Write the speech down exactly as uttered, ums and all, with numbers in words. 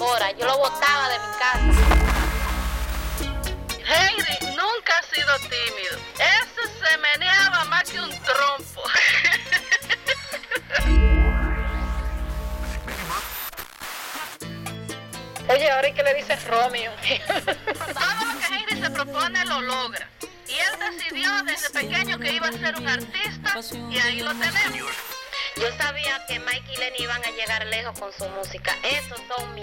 Cora. Yo lo botaba de mi casa. Heidi nunca ha sido tímido. Ese se meneaba más que un trompo. Oye, ahora ¿y qué le dice Romeo? Todo lo que Heidi se propone lo logra. Y él decidió desde pequeño que iba a ser un artista y ahí lo tenemos. Yo sabía que Mike y Lenny iban a llegar lejos con su música. Esos son mis